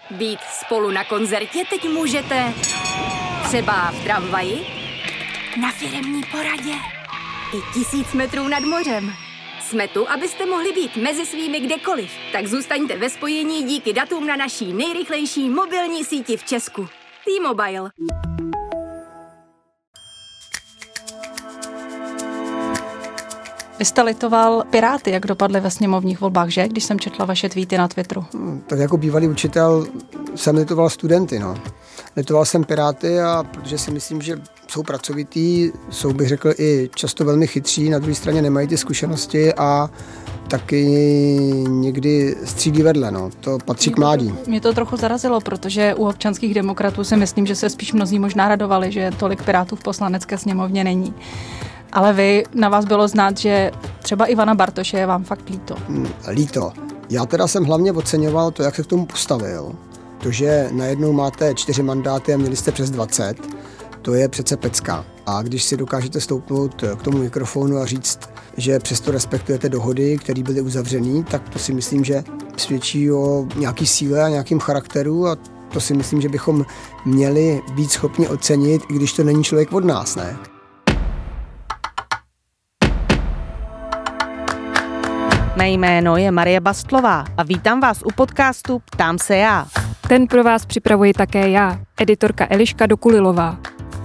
Být spolu na koncertě teď můžete třeba v tramvaji, na firemní poradě i 1000 metrů nad mořem. Jsme tu, abyste mohli být mezi svými kdekoliv. Tak zůstaňte ve spojení díky datům na naší nejrychlejší mobilní síti v Česku. T-Mobile. Vy jste litoval Piráty, jak dopadly ve sněmovních volbách, že? Když jsem četla vaše tweety na Twitteru. Tak jako bývalý učitel jsem litoval studenty, no. Litoval jsem Piráty, a protože si myslím, že jsou pracovitý, jsou, bych řekl, i často velmi chytří, na druhé straně nemají ty zkušenosti a taky někdy střídí vedle, no. To patří k mládí. Mě to trochu zarazilo, protože u občanských demokratů si myslím, že se spíš mnozí možná radovali, že tolik Pirátů v poslanecké sněmovně není. Ale na vás bylo znát, že třeba Ivana Bartoše je vám fakt líto. Líto. Já teda jsem hlavně oceňoval to, jak se k tomu postavil. To, že najednou máte 4 mandáty a měli jste přes 20, to je přece pecka. A když si dokážete stoupnout k tomu mikrofonu a říct, že přesto respektujete dohody, které byly uzavřený, tak to si myslím, že svědčí o nějaký síle a nějakým charakteru, a to si myslím, že bychom měli být schopni ocenit, i když to není člověk od nás, ne? Mé jméno je Marie Bastlová a vítám vás u podcastu Ptám se já. Ten pro vás připravuji také já, editorka Eliška Dokulilová.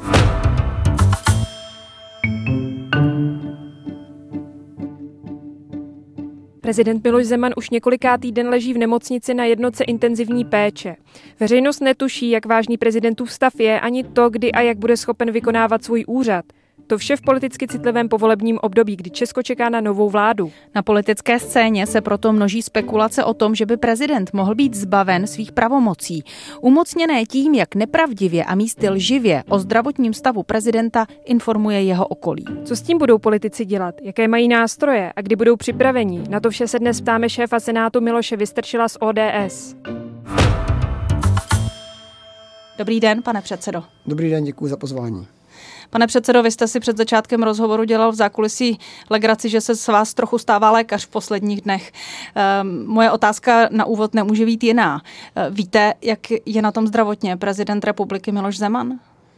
Prezident Miloš Zeman už několikátý den leží v nemocnici na jednotce intenzivní péče. Veřejnost netuší, jak vážný prezidentův stav je, ani to, kdy a jak bude schopen vykonávat svůj úřad. To vše v politicky citlivém povolebním období, kdy Česko čeká na novou vládu. Na politické scéně se proto množí spekulace o tom, že by prezident mohl být zbaven svých pravomocí. Umocněné tím, jak nepravdivě a místy lživě o zdravotním stavu prezidenta informuje jeho okolí. Co s tím budou politici dělat? Jaké mají nástroje a kdy budou připraveni? Na to vše se dnes ptáme šéfa Senátu Miloše Vystrčila z ODS. Dobrý den, pane předsedo. Dobrý den, děkuji za pozvání. Pane předsedo, vy jste si před začátkem rozhovoru dělal v zákulisí legraci, že se z vás trochu stává lékař v posledních dnech. Moje otázka na úvod nemůže být jiná. Víte, jak je na tom zdravotně prezident republiky Miloš Zeman?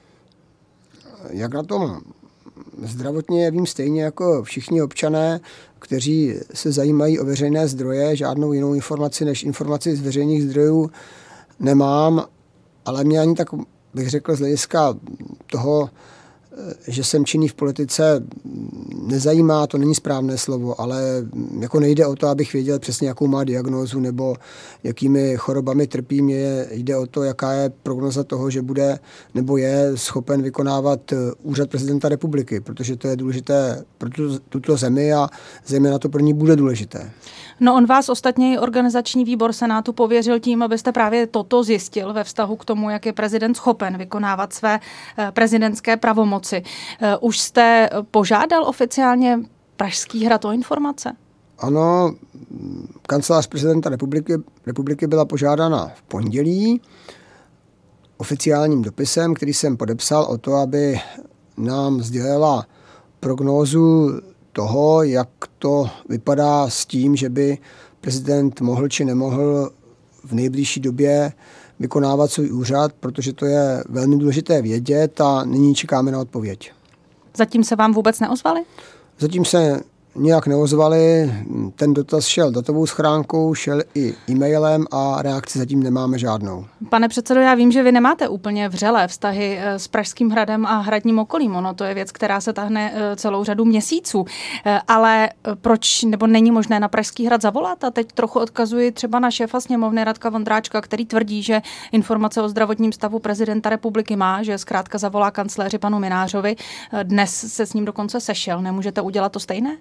Jak na tom zdravotně vím stejně jako všichni občané, kteří se zajímají o veřejné zdroje. Žádnou jinou informaci než informaci z veřejných zdrojů nemám, ale mě ani tak, bych řekl, z hlediska toho, že jsem činný v politice, nezajímá, to není správné slovo, ale jako nejde o to, abych věděl přesně, jakou má diagnózu nebo jakými chorobami trpí. Mně jde o to, jaká je prognoza toho, že bude nebo je schopen vykonávat úřad prezidenta republiky, protože to je důležité pro tuto zemi a zejména to pro ní bude důležité. No, on vás ostatně i organizační výbor Senátu pověřil tím, abyste právě toto zjistil ve vztahu k tomu, jak je prezident schopen vykonávat své prezidentské pravomoci. Už jste požádal oficiálně Pražský hrad o informace? Ano, kancelář prezidenta republiky byla požádána v pondělí oficiálním dopisem, který jsem podepsal o to, aby nám sdělila prognózu toho, jak to vypadá s tím, že by prezident mohl či nemohl v nejbližší době vykonávat svůj úřad, protože to je velmi důležité vědět a nyní čekáme na odpověď. Zatím se vám vůbec neozvali? Zatím se nějak neozvali, ten dotaz šel datovou schránkou, šel i e-mailem a reakci zatím nemáme žádnou. Pane předsedo, já vím, že vy nemáte úplně vřelé vztahy s Pražským hradem a hradním okolím. Ono to je věc, která se tahne celou řadu měsíců. Ale proč, nebo není možné na Pražský hrad zavolat? A teď trochu odkazuji třeba na šéfa sněmovny Radka Vondráčka, který tvrdí, že informace o zdravotním stavu prezidenta republiky má, že zkrátka zavolá kancléři panu Mynářovi. Dnes se s ním dokonce sešel. Nemůžete udělat to stejné?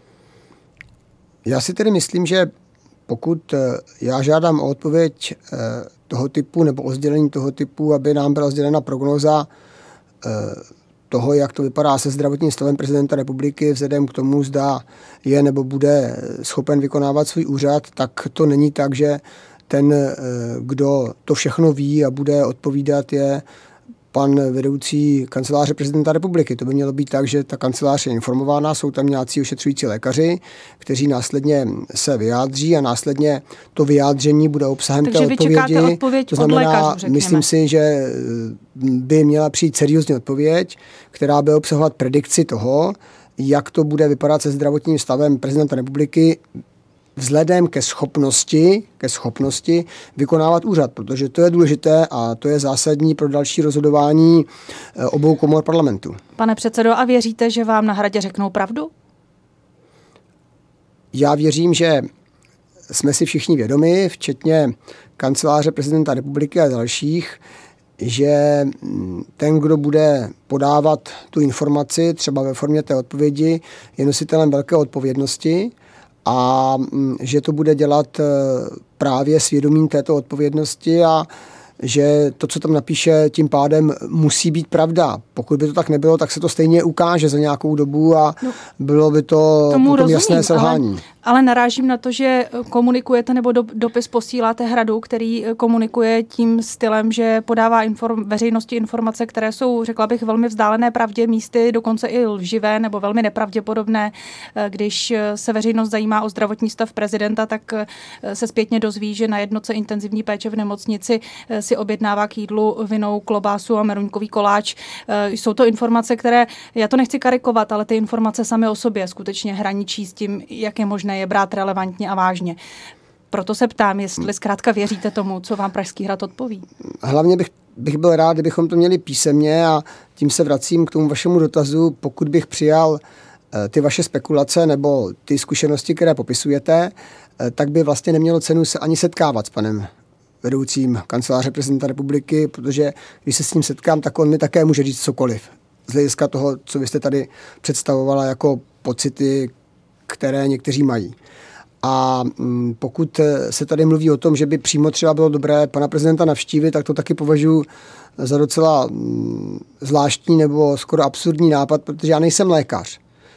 Já si tedy myslím, že pokud já žádám o odpověď toho typu nebo o sdělení toho typu, aby nám byla sdělena prognóza toho, jak to vypadá se zdravotním stavem prezidenta republiky, vzhledem k tomu, zda je nebo bude schopen vykonávat svůj úřad, tak to není tak, že ten, kdo to všechno ví a bude odpovídat, je pan vedoucí kanceláře prezidenta republiky. To by mělo být tak, že ta kancelář je informována, jsou tam nějací ošetřující lékaři, kteří následně se vyjádří a následně to vyjádření bude obsahem té odpovědi. Odpověď to znamená, od lékařů, myslím si, že by měla přijít seriózní odpověď, která by obsahovat predikci toho, jak to bude vypadat se zdravotním stavem prezidenta republiky vzhledem ke schopnosti vykonávat úřad, protože to je důležité a to je zásadní pro další rozhodování obou komor parlamentu. Pane předsedo, a věříte, že vám na Hradě řeknou pravdu? Já věřím, že jsme si všichni vědomi, včetně kanceláře prezidenta republiky a dalších, že ten, kdo bude podávat tu informaci, třeba ve formě té odpovědi, je nositelem velké odpovědnosti a že to bude dělat právě s vědomím této odpovědnosti a že to, co tam napíše, tím pádem musí být pravda. Pokud by to tak nebylo, tak se to stejně ukáže za nějakou dobu a bylo by to potom jasné selhání. Ale narážím na to, že komunikujete nebo dopis posíláte Hradu, který komunikuje tím stylem, že podává veřejnosti informace, které jsou, řekla bych, velmi vzdálené pravdě, místy dokonce i lživé nebo velmi nepravděpodobné. Když se veřejnost zajímá o zdravotní stav prezidenta, tak se zpětně dozví, že na jednotce intenzivní péče v nemocnici si objednává k jídlu vinou klobásu a meruňkový koláč. Jsou to informace, které, já to nechci karikovat, ale ty informace samy o sobě skutečně hraničí s tím, jak je možné je brát relevantně a vážně. Proto se ptám, jestli zkrátka věříte tomu, co vám Pražský hrad odpoví. Hlavně bych byl rád, kdybychom to měli písemně a tím se vracím k tomu vašemu dotazu. Pokud bych přijal ty vaše spekulace nebo ty zkušenosti, které popisujete, tak by vlastně nemělo cenu se ani setkávat s panem vedoucím kanceláře prezidenta republiky, protože když se s ním setkám, tak on mi také může říct cokoliv. Z hlediska toho, co vy jste tady představovala jako pocity, které někteří mají. A pokud se tady mluví o tom, že by přímo třeba bylo dobré pana prezidenta navštívit, tak to taky považuji za docela zvláštní nebo skoro absurdní nápad, protože já nejsem lékař.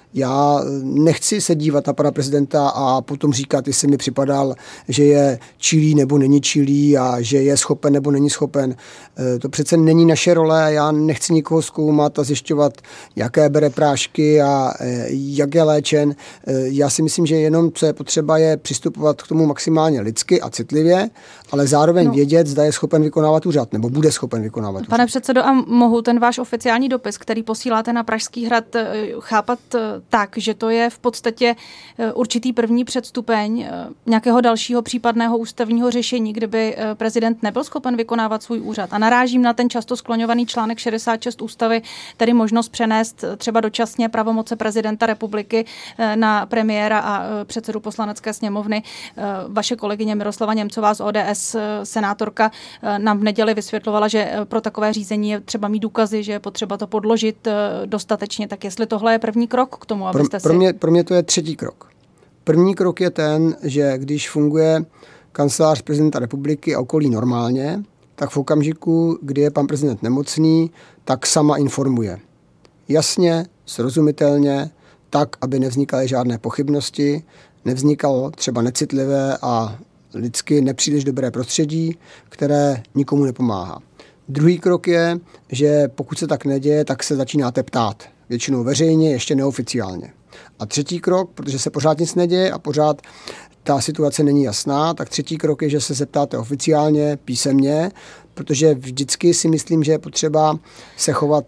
Já nechci se dívat na pana prezidenta a potom říkat, jestli mi připadal, že je čilý nebo není čilý a že je schopen nebo není schopen. To přece není naše role, já nechci nikoho zkoumat a zjišťovat, jaké bere prášky a jak je léčen. Já si myslím, že jenom, co je potřeba, je přistupovat k tomu maximálně lidsky a citlivě, ale zároveň vědět, zda je schopen vykonávat úřad nebo bude schopen vykonávat úřad. Pane předsedo, a mohu ten váš oficiální dopis, který posíláte na Pražský hrad, chápat tak, že to je v podstatě určitý první předstupeň nějakého dalšího případného ústavního řešení, kdyby prezident nebyl schopen vykonávat svůj úřad. A narážím na ten často skloňovaný článek 66 ústavy, tedy možnost přenést třeba dočasně pravomoce prezidenta republiky na premiéra a předsedu poslanecké sněmovny. Vaše kolegyně Miroslava Němcová z ODS, senátorka, nám v neděli vysvětlovala, že pro takové řízení je třeba mít důkazy, že je potřeba to podložit dostatečně. Tak jestli tohle je první krok k tomu, abyste pro mě to je třetí krok. První krok je ten, že když funguje kancelář prezidenta republiky a okolí normálně, tak v okamžiku, kdy je pan prezident nemocný, tak sama informuje. Jasně, srozumitelně, tak, aby nevznikaly žádné pochybnosti, nevznikalo třeba necitlivé a lidsky nepříliš dobré prostředí, které nikomu nepomáhá. Druhý krok je, že pokud se tak neděje, tak se začínáte ptát. Většinou veřejně, ještě neoficiálně. A třetí krok, protože se pořád nic neděje a pořád ta situace není jasná, tak třetí krok je, že se zeptáte oficiálně, písemně, protože vždycky si myslím, že je potřeba se chovat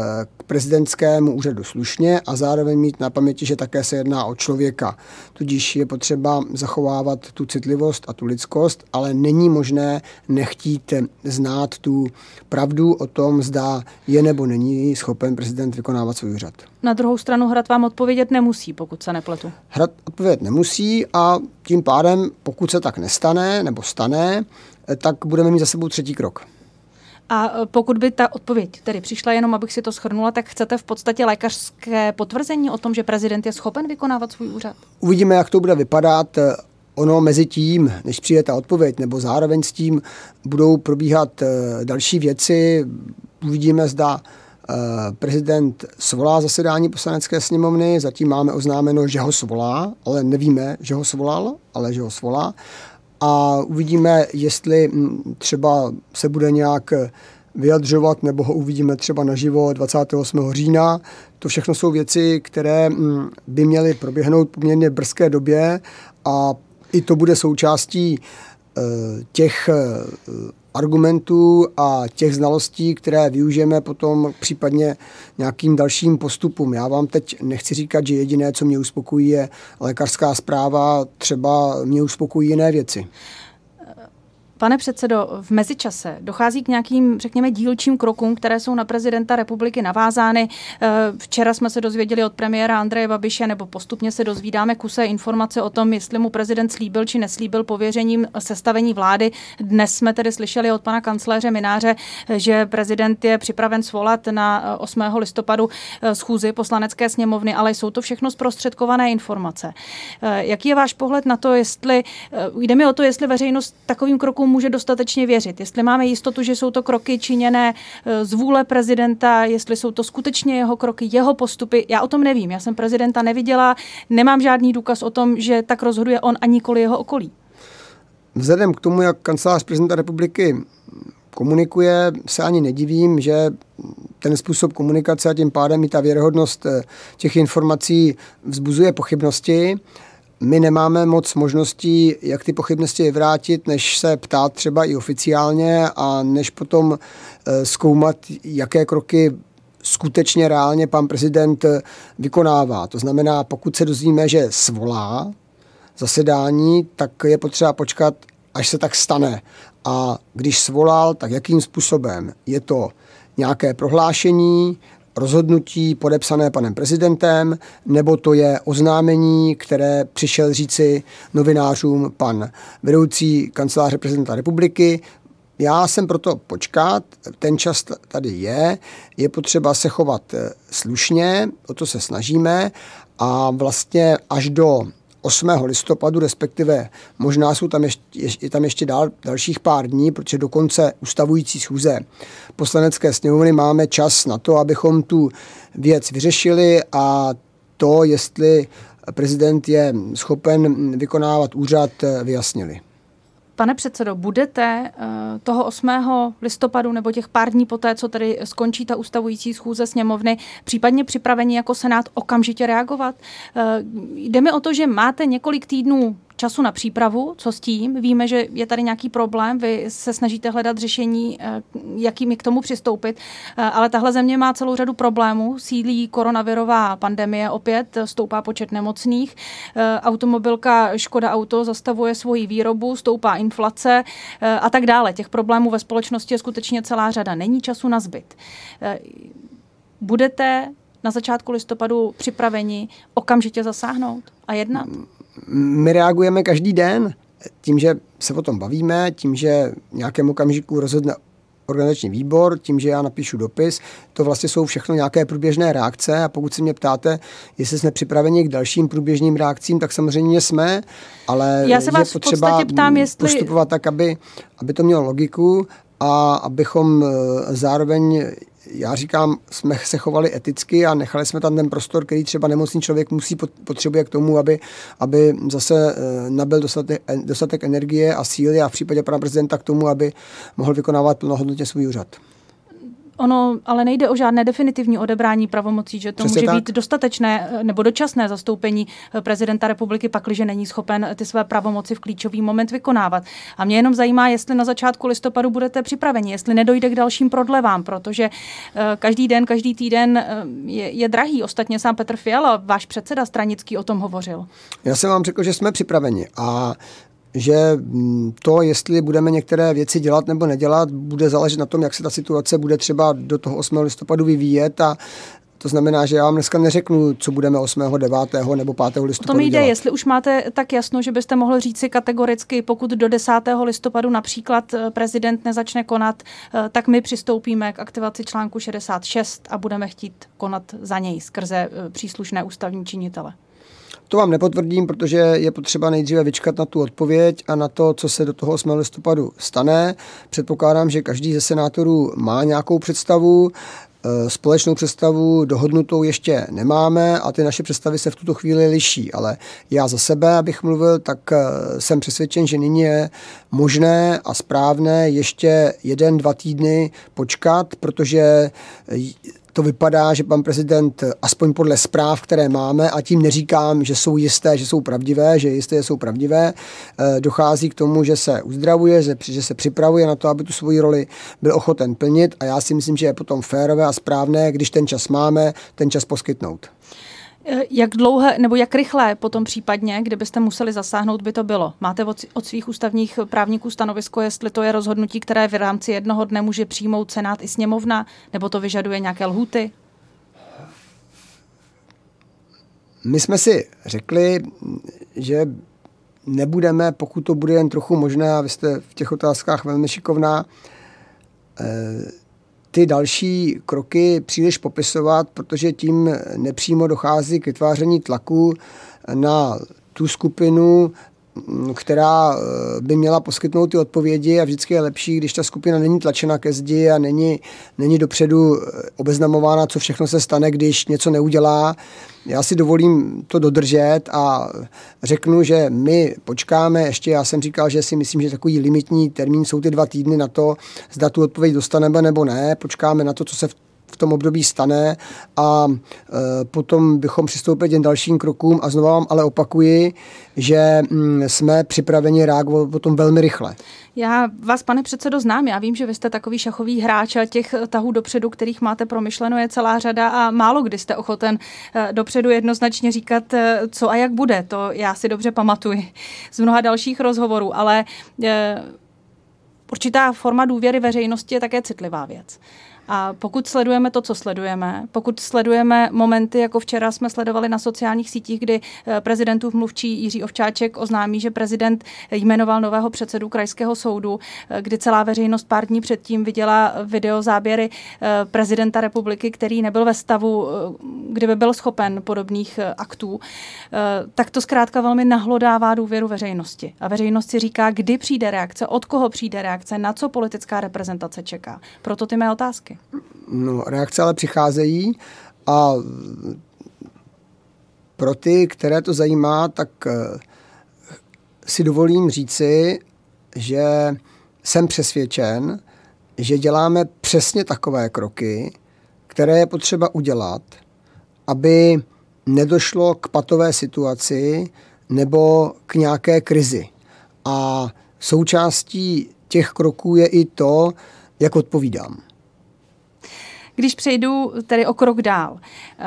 k prezidentskému úřadu slušně a zároveň mít na paměti, že také se jedná o člověka. Tudíž je potřeba zachovávat tu citlivost a tu lidskost, ale není možné nechtít znát tu pravdu o tom, zda je nebo není schopen prezident vykonávat svůj úřad. Na druhou stranu Hrad vám odpovědět nemusí, pokud se nepletu. Hrad odpovědět nemusí a tím pádem, pokud se tak nestane nebo stane, tak budeme mít za sebou třetí krok. A pokud by ta odpověď tedy přišla jenom, abych si to shrnula, tak chcete v podstatě lékařské potvrzení o tom, že prezident je schopen vykonávat svůj úřad? Uvidíme, jak to bude vypadat. Ono mezi tím, než přijde ta odpověď, nebo zároveň s tím budou probíhat další věci. Uvidíme, zda prezident svolá zasedání poslanecké sněmovny. Zatím máme oznámeno, že ho svolá, ale nevíme, že ho svolal, ale že ho svolá. A uvidíme, jestli třeba se bude nějak vyjadřovat, nebo ho uvidíme třeba naživo 28. října. To všechno jsou věci, které by měly proběhnout poměrně v brzké době a i to bude součástí těch argumentů a těch znalostí, které využijeme potom případně nějakým dalším postupům. Já vám teď nechci říkat, že jediné, co mě uspokojí, je lékařská zpráva, třeba mě uspokojí jiné věci. Pane předsedo, v mezičase dochází k nějakým, řekněme, dílčím krokům, které jsou na prezidenta republiky navázány. Včera jsme se dozvěděli od premiéra Andreje Babiše, nebo postupně se dozvídáme kusé informace o tom, jestli mu prezident slíbil či neslíbil pověřením sestavení vlády. Dnes jsme tedy slyšeli od pana kancléře Mynáře, že prezident je připraven svolat na 8. listopadu schůzi Poslanecké sněmovny, ale jsou to všechno zprostředkované informace. Jaký je váš pohled na to, jde mi o to, jestli veřejnost takovým krokům může dostatečně věřit. Jestli máme jistotu, že jsou to kroky činěné z vůle prezidenta, jestli jsou to skutečně jeho kroky, jeho postupy. Já o tom nevím. Já jsem prezidenta neviděla, nemám žádný důkaz o tom, že tak rozhoduje on a nikoli jeho okolí. Vzhledem k tomu, jak kancelář prezidenta republiky komunikuje, se ani nedivím, že ten způsob komunikace a tím pádem i ta věrohodnost těch informací vzbuzuje pochybnosti. My nemáme moc možností, jak ty pochybnosti vyvrátit, než se ptát třeba i oficiálně a než potom zkoumat, jaké kroky skutečně reálně pan prezident vykonává. To znamená, pokud se dozvíme, že svolá zasedání, tak je potřeba počkat, až se tak stane. A když svolal, tak jakým způsobem? Je to nějaké prohlášení, rozhodnutí podepsané panem prezidentem, nebo to je oznámení, které přišel říci novinářům pan vedoucí kanceláře prezidenta republiky. Já jsem proto počkat, ten čas tady je potřeba se chovat slušně, o to se snažíme a vlastně až do 8. listopadu, respektive možná jsou tam ještě dalších pár dní, protože do konce ustavující schůze Poslanecké sněmovny máme čas na to, abychom tu věc vyřešili a to, jestli prezident je schopen vykonávat úřad, vyjasnili. Pane předsedo, budete toho 8. listopadu nebo těch pár dní poté, co tady skončí ta ustavující schůze sněmovny, případně připraveni jako Senát okamžitě reagovat? Jde mi o to, že máte několik týdnů času na přípravu, co s tím? Víme, že je tady nějaký problém, vy se snažíte hledat řešení, jakými k tomu přistoupit, ale tahle země má celou řadu problémů, sídlí koronavirová pandemie opět, stoupá počet nemocných, automobilka Škoda Auto zastavuje svoji výrobu, stoupá inflace a tak dále. Těch problémů ve společnosti je skutečně celá řada. Není času na zbyt. Budete na začátku listopadu připraveni okamžitě zasáhnout a jednat? My reagujeme každý den tím, že se o tom bavíme, tím, že v nějakém okamžiku rozhodne organizační výbor, tím, že já napíšu dopis. To vlastně jsou všechno nějaké průběžné reakce a pokud se mě ptáte, jestli jsme připraveni k dalším průběžným reakcím, tak samozřejmě jsme, ale já se vás je potřeba postupovat tak, aby to mělo logiku a abychom zároveň, já říkám, jsme se chovali eticky a nechali jsme tam ten prostor, který třeba nemocný člověk potřebuje k tomu, aby zase nabyl dostatek energie a síly a v případě pana prezidenta k tomu, aby mohl vykonávat plnohodnotně svůj úřad. Ono ale nejde o žádné definitivní odebrání pravomocí, že to Přesně může tak. být dostatečné nebo dočasné zastoupení prezidenta republiky, pakliže není schopen ty své pravomoci v klíčový moment vykonávat. A mě jenom zajímá, jestli na začátku listopadu budete připraveni, jestli nedojde k dalším prodlevám, protože každý týden je drahý. Ostatně sám Petr Fiala, váš předseda stranický, o tom hovořil. Já jsem vám řekl, že jsme připraveni a že to, jestli budeme některé věci dělat nebo nedělat, bude záležet na tom, jak se ta situace bude třeba do toho 8. listopadu vyvíjet a to znamená, že já vám dneska neřeknu, co budeme 8., 9. nebo 5. listopadu to mi jde, dělat. jestli už máte tak jasno, že byste mohl říci kategoricky, pokud do 10. listopadu například prezident nezačne konat, tak my přistoupíme k aktivaci článku 66 a budeme chtít konat za něj skrze příslušné ústavní činitele. To vám nepotvrdím, protože je potřeba nejdříve vyčkat na tu odpověď a na to, co se do toho 8. listopadu stane. Předpokládám, že každý ze senátorů má nějakou představu. společnou představu dohodnutou ještě nemáme a ty naše představy se v tuto chvíli liší, ale já za sebe, abych mluvil, tak jsem přesvědčen, že nyní je možné a správné ještě 1-2 týdny počkat, protože to vypadá, že pan prezident, aspoň podle zpráv, které máme, a tím neříkám, že jsou jisté, že jsou pravdivé, že jisté jsou pravdivé, dochází k tomu, že se uzdravuje, že se připravuje na to, aby tu svoji roli byl ochoten plnit a já si myslím, že je potom férové a správné, když ten čas máme, ten čas poskytnout. Jak dlouhé nebo jak rychle potom případně, kdybyste museli zasáhnout, by to bylo? Máte od svých ústavních právníků stanovisko, jestli to je rozhodnutí, které v rámci jednoho dne může přijmout Senát i sněmovna, nebo to vyžaduje nějaké lhůty? My jsme si řekli, že nebudeme, pokud to bude jen trochu možné, a vy jste v těch otázkách velmi šikovná, ty další kroky příliš popisovat, protože tím nepřímo dochází k vytváření tlaku na tu skupinu, která by měla poskytnout ty odpovědi a vždycky je lepší, když ta skupina není tlačena ke zdi a není dopředu obeznamována, co všechno se stane, když něco neudělá. Já si dovolím to dodržet a řeknu, že my počkáme, ještě já jsem říkal, že si myslím, že takový limitní termín jsou ty 2 týdny na to, zda tu odpověď dostaneme nebo ne, počkáme na to, co se v tom období stane a potom bychom přistoupili k dalším krokům a znovu vám ale opakuji, že jsme připraveni reagovat potom velmi rychle. Já vás, pane předsedo, znám. Já vím, že vy jste takový šachový hráč a těch tahů dopředu, kterých máte promyšleno, je celá řada a málo kdy jste ochoten dopředu jednoznačně říkat, co a jak bude. To já si dobře pamatuji z mnoha dalších rozhovorů, ale určitá forma důvěry veřejnosti je také citlivá věc. A pokud sledujeme to, co sledujeme, pokud sledujeme momenty, jako včera jsme sledovali na sociálních sítích, kdy prezidentův mluvčí Jiří Ovčáček oznámí, že prezident jmenoval nového předsedu krajského soudu, kdy celá veřejnost pár dní předtím viděla videozáběry prezidenta republiky, který nebyl ve stavu, kdyby byl schopen podobných aktů, tak to zkrátka velmi nahlodává důvěru veřejnosti. A veřejnost si říká, kdy přijde reakce, od koho přijde reakce, na co politická reprezentace čeká. Proto ty mé otázky. No, reakce ale přicházejí a pro ty, které to zajímá, tak si dovolím říci, že jsem přesvědčen, že děláme přesně takové kroky, které je potřeba udělat, aby nedošlo k patové situaci nebo k nějaké krizi. A součástí těch kroků je i to, jak odpovídám. Když přejdu tedy o krok dál.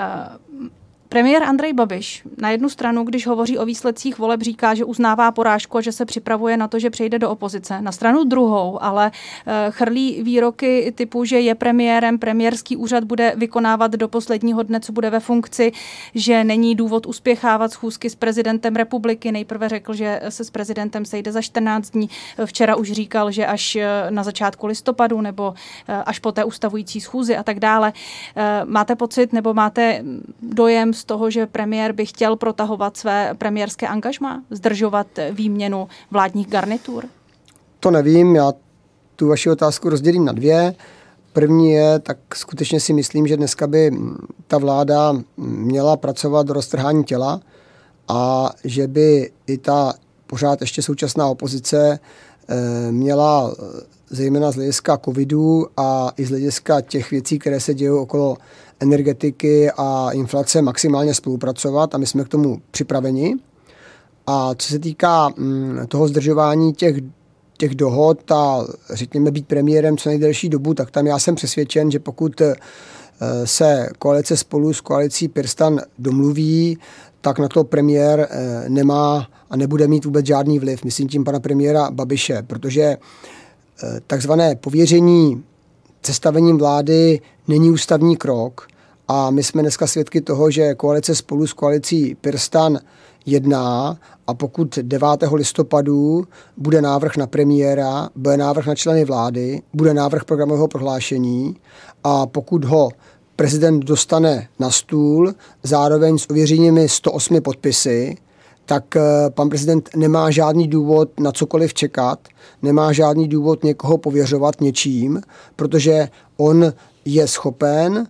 Premiér Andrej Babiš na jednu stranu, když hovoří o výsledcích voleb, říká, že uznává porážku a že se připravuje na to, že přejde do opozice. Na stranu druhou ale chrlí výroky typu, že je premiérem, premiérský úřad bude vykonávat do posledního dne, co bude ve funkci, že není důvod uspěchávat schůzky s prezidentem republiky. Nejprve řekl, že se s prezidentem sejde za 14 dní. Včera už říkal, že až na začátku listopadu nebo až po té ustavující schůzi a tak dále. Máte pocit nebo máte dojem z toho, že premiér by chtěl protahovat své premiérské angažmá, zdržovat výměnu vládních garnitur? To nevím, já tu vaši otázku rozdělím na 2. První je, tak skutečně si myslím, že dneska by ta vláda měla pracovat do roztrhání těla a že by i ta pořád ještě současná opozice měla zejména z hlediska covidu a i z hlediska těch věcí, které se dějí okolo energetiky a inflace, maximálně spolupracovat a my jsme k tomu připraveni. A co se týká toho zdržování těch dohod a řekněme být premiérem co nejdelší dobu, tak tam já jsem přesvědčen, že pokud se koalice Spolu s koalicí PirSTAN domluví, tak na to premiér nemá a nebude mít vůbec žádný vliv. Myslím tím pana premiéra Babiše, protože takzvané pověření sestavením vlády není ústavní krok a my jsme dneska svědky toho, že koalice Spolu s koalicí PirSTAN jedná a pokud 9. listopadu bude návrh na premiéra, bude návrh na členy vlády, bude návrh programového prohlášení a pokud ho prezident dostane na stůl zároveň s ověřeními 108 podpisy, tak pan prezident nemá žádný důvod na cokoliv čekat, nemá žádný důvod někoho pověřovat něčím, protože on je schopen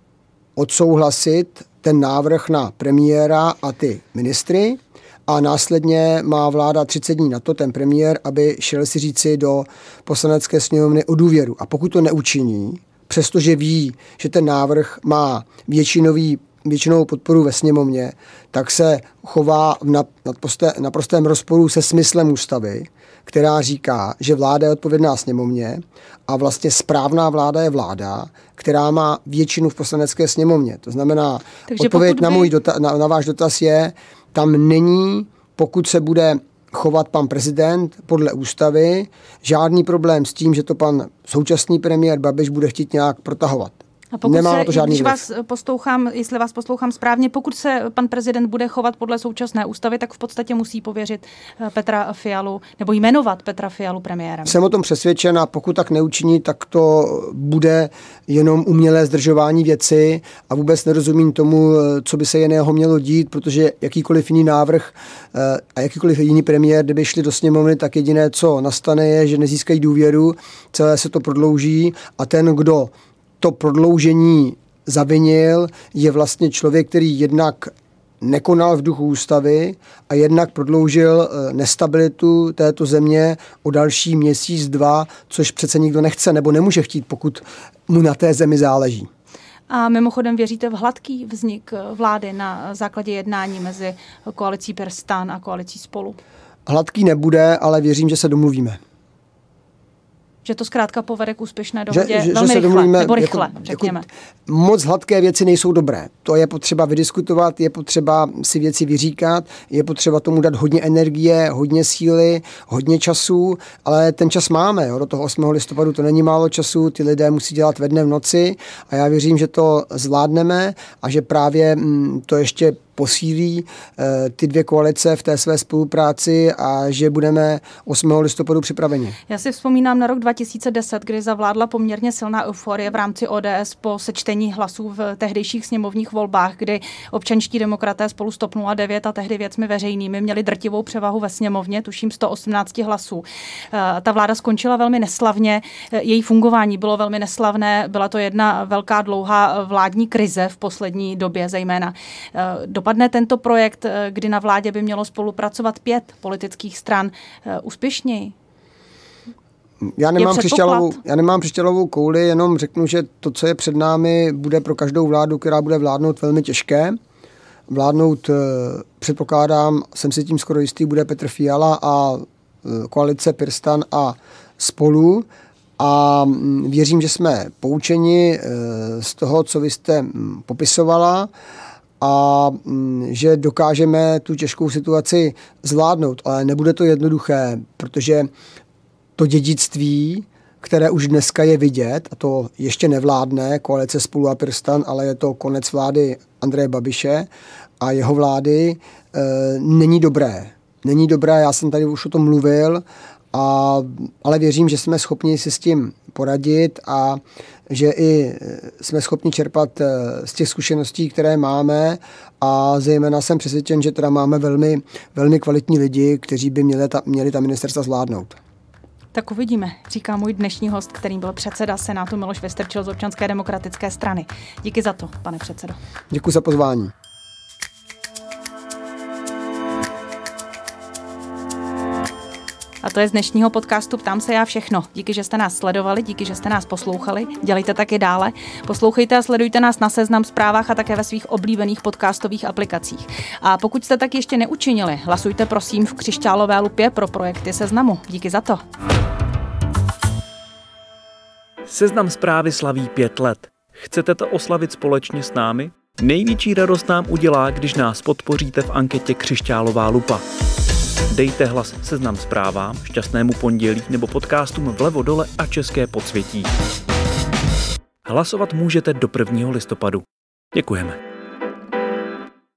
odsouhlasit ten návrh na premiéra a ty ministry a následně má vláda 30 dní na to, ten premiér, aby šel si říci do Poslanecké sněmovny o důvěru. A pokud to neučiní, přestože ví, že ten návrh má většinovou podporu ve sněmovně, tak se chová v naprostém rozporu se smyslem ústavy, která říká, že vláda je odpovědná sněmovně a vlastně správná vláda je vláda, která má většinu v Poslanecké sněmovně. To znamená, odpověď na váš dotaz je, tam není, pokud se bude chovat pan prezident podle ústavy, žádný problém s tím, že to pan současný premiér Babiš bude chtít nějak protahovat. A pokud jestli vás poslouchám správně, pokud se pan prezident bude chovat podle současné ústavy, tak v podstatě musí pověřit Petra Fialu nebo jmenovat Petra Fialu premiérem. Jsem o tom přesvědčen a pokud tak neučiní, tak to bude jenom umělé zdržování věci a vůbec nerozumím tomu, co by se jiného mělo dít, protože jakýkoliv jiný návrh a jakýkoliv jiný premiér, kdyby šli do sněmovny, tak jediné, co nastane, je, že nezískají důvěru, celé se to prodlouží a ten, kdo to prodloužení zavinil, je vlastně člověk, který jednak nekonal v duchu ústavy a jednak prodloužil nestabilitu této země o další měsíc, 2, což přece nikdo nechce nebo nemůže chtít, pokud mu na té zemi záleží. A mimochodem věříte v hladký vznik vlády na základě jednání mezi koalicí PirSTAN a koalicí Spolu? Hladký nebude, ale věřím, že se domluvíme. Že to zkrátka povede k úspěšné dohodě velmi rychle, nebo rychle, řekněme. Moc hladké věci nejsou dobré. To je potřeba vydiskutovat, je potřeba si věci vyříkat, je potřeba tomu dát hodně energie, hodně síly, hodně času, ale ten čas máme. Jo? Do toho 8. listopadu to není málo času, ty lidé musí dělat ve dne v noci a já věřím, že to zvládneme a že právě to ještě posílí ty dvě koalice v té své spolupráci a že budeme 8. listopadu připraveni. Já si vzpomínám na rok 2010, kdy zavládla poměrně silná euforie v rámci ODS po sečtení hlasů v tehdejších sněmovních volbách, kdy občanští demokraté spolu s TOP 09 a tehdy Věcmi veřejnými měli drtivou převahu ve sněmovně, tuším 118 hlasů. Ta vláda skončila velmi neslavně, její fungování bylo velmi neslavné, byla to jedna velká dlouhá vládní krize v poslední době zejména. Dopadne tento projekt, kdy na vládě by mělo spolupracovat 5 politických stran, úspěšněji? Já nemám křišťálovou kouli, jenom řeknu, že to, co je před námi, bude pro každou vládu, která bude vládnout, velmi těžké. Vládnout, předpokládám, jsem si tím skoro jistý, bude Petr Fiala a koalice PirSTAN a Spolu. A věřím, že jsme poučeni z toho, co vy jste popisovala, a že dokážeme tu těžkou situaci zvládnout, ale nebude to jednoduché, protože to dědictví, které už dneska je vidět, a to ještě nevládne koalice Spolu a PirSTAN, ale je to konec vlády Andreje Babiše a jeho vlády, není dobré. Není dobré, já jsem tady už o tom mluvil, ale věřím, že jsme schopni si s tím poradit a že i jsme schopni čerpat z těch zkušeností, které máme a zejména jsem přesvědčen, že teda máme velmi, velmi kvalitní lidi, kteří by měli ta ministerstva zvládnout. Tak uvidíme, říká můj dnešní host, kterým byl předseda Senátu Miloš Vystrčil z Občanské demokratické strany. Díky za to, pane předsedo. Děkuji za pozvání. A to je z dnešního podcastu Ptám se já všechno. Díky, že jste nás sledovali, díky, že jste nás poslouchali. Dělejte tak i dále. Poslouchejte a sledujte nás na Seznam Zprávách a také ve svých oblíbených podcastových aplikacích. A pokud jste tak ještě neučinili, hlasujte prosím v křišťálové lupě pro projekty Seznamu. Díky za to. Seznam Zprávy slaví 5 let. Chcete to oslavit společně s námi? Největší radost nám udělá, když nás podpoříte v anketě Křišťálová lupa. Dejte hlas Seznam Zprávám, Šťastnému pondělí nebo podcastům Vlevo dole a České podsvětí. Hlasovat můžete do 1. listopadu. Děkujeme.